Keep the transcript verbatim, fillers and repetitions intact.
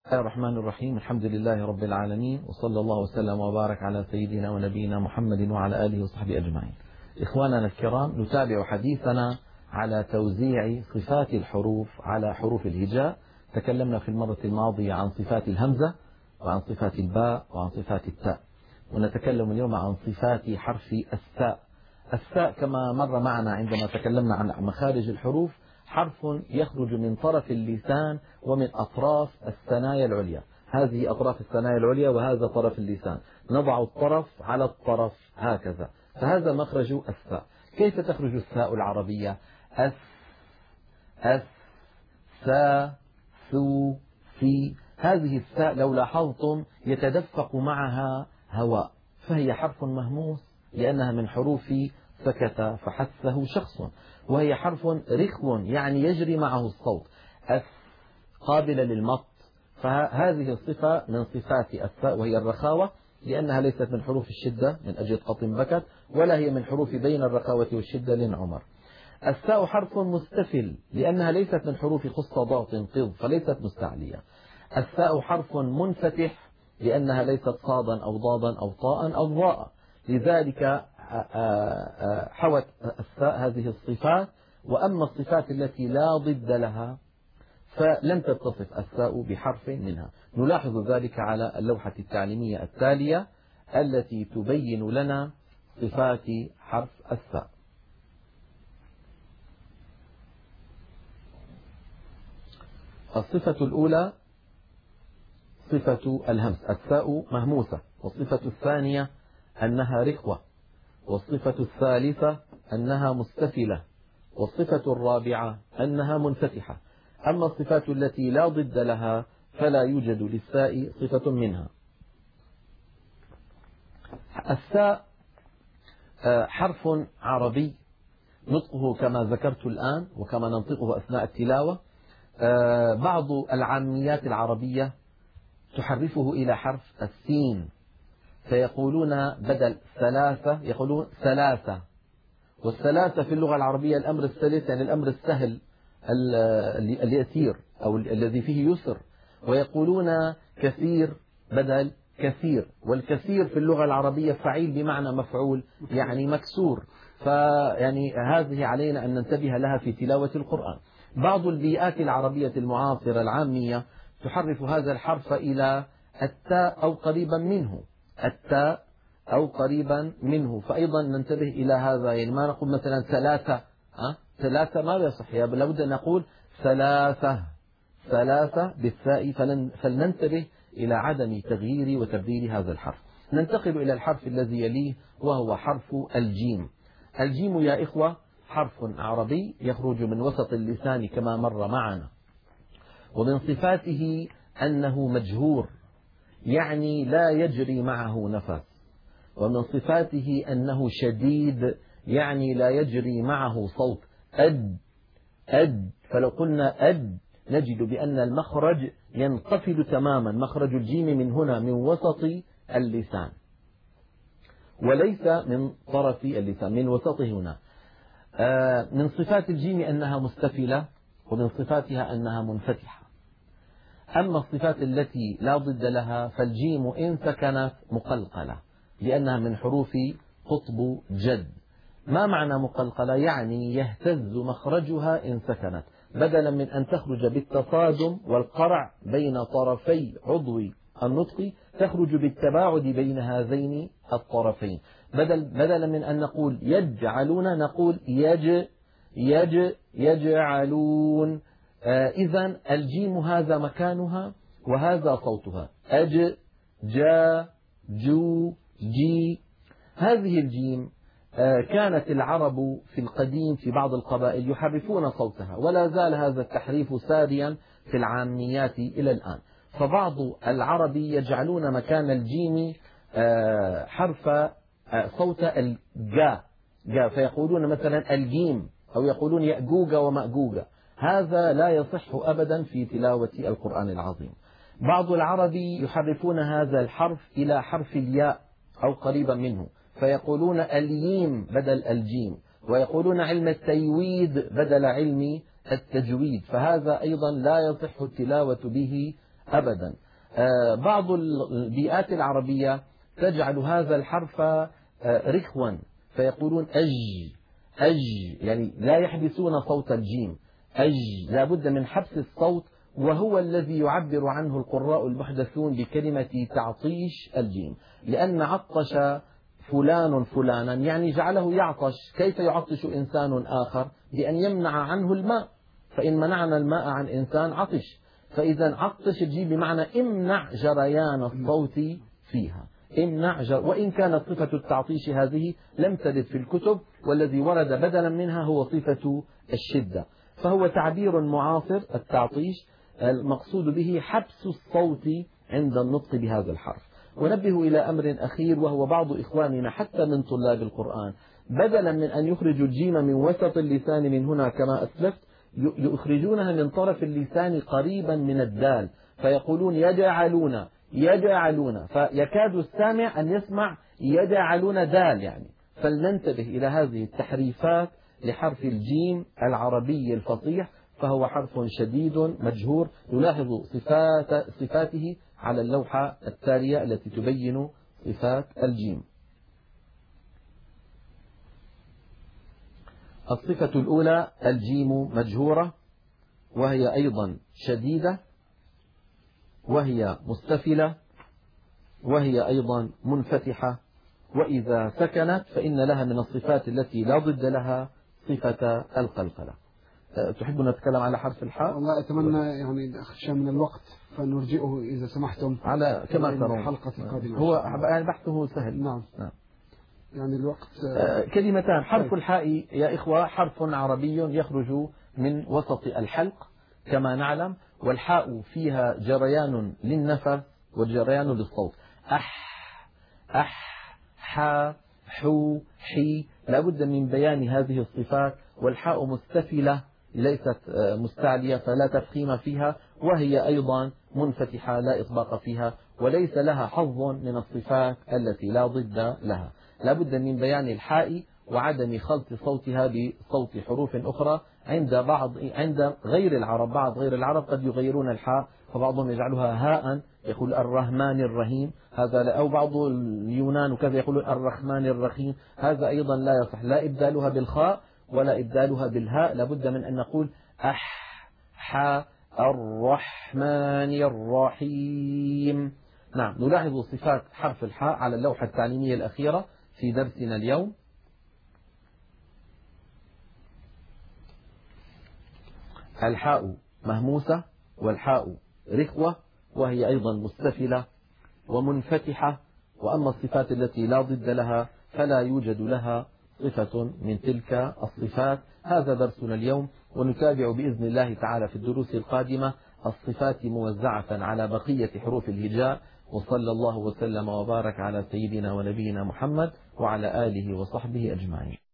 الله الرحمن الرحيم. الحمد لله رب العالمين، وصلى الله وسلم وبارك على سيدنا ونبينا محمد وعلى آله وصحبه أجمعين. إخواننا الكرام، نتابع حديثنا على توزيع صفات الحروف على حروف الهجاء. تكلمنا في المرة الماضية عن صفات الهمزة وعن صفات الباء وعن صفات التاء، ونتكلم اليوم عن صفات حرف الثاء. الثاء كما مر معنا عندما تكلمنا عن مخارج الحروف، حرف يخرج من طرف اللسان ومن أطراف الثنايا العليا. هذه أطراف الثنايا العليا وهذا طرف اللسان، نضع الطرف على الطرف هكذا، فهذا مخرج الثاء. كيف تخرج الثاء العربية؟ أس أس سا ثو في. هذه الثاء لو لاحظتم يتدفق معها هواء، فهي حرف مهموس لأنها من حروف سكت فحثه شخص، وهي حرف رخو يعني يجري معه الصوت. أس قابلة للمط، فهذه الصفة من صفات الثاء وهي الرخاوة، لأنها ليست من حروف الشدة من أجل قط بكت، ولا هي من حروف بين الرخاوة والشدة لنعمر. الثاء حرف مستفل لأنها ليست من حروف خص ضغط قض، فليست مستعلية. الثاء حرف منفتح لأنها ليست صادا أو ضادا أو طاء أو ضاء، لذلك حوت الثاء هذه الصفات. وأما الصفات التي لا ضد لها فلن تتصف الثاء بحرف منها. نلاحظ ذلك على اللوحة التعليمية التالية التي تبين لنا صفات حرف الثاء. الصفة الأولى صفة الهمس، الثاء مهموسة. والصفة الثانية أنها رخوة. والصفة الثالثة أنها مستفلة. والصفة الرابعة أنها منفتحة. أما الصفات التي لا ضد لها فلا يوجد للثاء صفة منها. الثاء حرف عربي نطقه كما ذكرت الآن وكما ننطقه أثناء التلاوة. بعض العاميات العربية تحرفه إلى حرف السين، فيقولون بدل ثلاثة يقولون ثلاثة. والثلاثة في اللغة العربية الأمر الثالث، يعني الأمر السهل اليسير أو الذي فيه يسر. ويقولون كثير بدل كثير، والكثير في اللغة العربية فعيل بمعنى مفعول، يعني مكسور. فيعني هذه علينا أن ننتبه لها في تلاوة القرآن. بعض البيئات العربية المعاصرة العامية تحرف هذا الحرف إلى التاء أو قريبا منه، التاء أو قريبا منه، فأيضا ننتبه إلى هذا. يعني ما نقول مثلا ثلاثة، أه؟ ثلاثة ما يصح، لابد أن نقول ثلاثة ثلاثة بالثاء، فلننتبه إلى عدم تغيير وتبديل هذا الحرف. ننتقل إلى الحرف الذي يليه وهو حرف الجيم. الجيم يا إخوة حرف عربي يخرج من وسط اللسان كما مر معنا، ومن صفاته أنه مجهور يعني لا يجري معه نفس. ومن صفاته أنه شديد يعني لا يجري معه صوت. أد أد فلو قلنا أد نجد بأن المخرج ينقفل تماما، مخرج الجيم من هنا من وسط اللسان وليس من طرف اللسان، من وسطه هنا. من صفات الجيم أنها مستفلة، ومن صفاتها أنها منفتحة. أما الصفات التي لا ضد لها فالجيم إن سكنت مقلقلة لأنها من حروف قطب جد. ما معنى مقلقلة؟ يعني يهتز مخرجها إن سكنت، بدلا من أن تخرج بالتصادم والقرع بين طرفي عضو النطق تخرج بالتباعد بين هذين الطرفين. بدل بدلا من أن نقول يجعلون نقول يج يج يجعلون. آه إذن الجيم هذا مكانها وهذا صوتها. أج جا جو جي. هذه الجيم آه كانت العرب في القديم في بعض القبائل يحرفون صوتها، ولا زال هذا التحريف ساريا في العاميات إلى الآن. فبعض العرب يجعلون مكان الجيم آه حرف آه صوت الجا جا، فيقولون مثلا الجيم أو يقولون يأجوج ومأجوج. هذا لا يصح أبدا في تلاوة القرآن العظيم. بعض العرب يحرفون هذا الحرف إلى حرف الياء أو قريبا منه، فيقولون الييم بدل الجيم، ويقولون علم التيويد بدل علم التجويد، فهذا أيضا لا يصح التلاوة به أبدا. بعض البيئات العربية تجعل هذا الحرف رخوا، فيقولون أج أج، يعني لا يحبسون صوت الجيم. أج لا بد من حبس الصوت، وهو الذي يعبر عنه القراء المحدثون بكلمة تعطيش الجيم، لأن عطش فلان فلانا يعني جعله يعطش. كيف يعطش إنسان آخر؟ بأن يمنع عنه الماء، فإن منعنا الماء عن إنسان عطش. فإذا عطش الجيم بمعنى امنع جريان الصوت فيها، امنع جر... وإن كانت صفة التعطيش هذه لم ترد في الكتب، والذي ورد بدلا منها هو صفة الشدة، فهو تعبير معاصر. التعطيش المقصود به حبس الصوت عند النطق بهذا الحرف. ونبه إلى أمر أخير، وهو بعض إخواننا حتى من طلاب القرآن بدلا من أن يخرجوا الجيم من وسط اللسان من هنا كما أسلفت، يخرجونها من طرف اللسان قريبا من الدال، فيقولون يجعلون يجعلون، فيكاد السامع أن يسمع يجعلون دال يعني. فلننتبه إلى هذه التحريفات لحرف الجيم العربي الفصيح، فهو حرف شديد مجهور. نلاحظ صفات صفاته على اللوحة التالية التي تبين صفات الجيم. الصفة الأولى الجيم مجهورة، وهي أيضا شديدة، وهي مستفلة، وهي أيضا منفتحة، وإذا سكنت فإن لها من الصفات التي لا ضد لها صفة القلقلة. تحب أن نتكلم على حرف الحاء؟ والله أتمنى يعني أخشى من الوقت فنرجئه إذا سمحتم على كما ترون الحلقة القادمة. هو يعني بحثه سهل. نعم. نعم. يعني الوقت كلمتان. حرف الحاء يا إخوة حرف عربي يخرج من وسط الحلق كما نعلم، والحاء فيها جريان للنفس وجريان للصوت. أح أح حا حو حي، لا بد من بيان هذه الصفات. والحاء مستفلة ليست مستعلية فلا تفخيم فيها، وهي أيضا منفتحة لا إطباق فيها، وليس لها حظ من الصفات التي لا ضد لها. لا بد من بيان الحاء وعدم خلط صوتها بصوت حروف أخرى. عند بعض عند غير العرب بعض غير العرب قد يغيرون الحاء، فبعضهم يجعلها هاء، يقول الرحمن الرحيم، هذا أو بعض اليونان وكذا يقولون الرحمن الرحيم، هذا أيضا لا يصح، لا إبدالها بالخاء ولا إبدالها بالهاء، لابد من أن نقول أح ح الرحمن الرحيم. نعم. نلاحظ صفات حرف الحاء على اللوحة التعليمية الأخيرة في درسنا اليوم. الحاء مهموسة، والحاء رخوة، وهي أيضا مستفلة ومنفتحة. وأما الصفات التي لا ضد لها فلا يوجد لها صفة من تلك الصفات. هذا درسنا اليوم، ونتابع بإذن الله تعالى في الدروس القادمة الصفات موزعة على بقية حروف الهجاء. وصلى الله وسلم وبارك على سيدنا ونبينا محمد وعلى آله وصحبه أجمعين.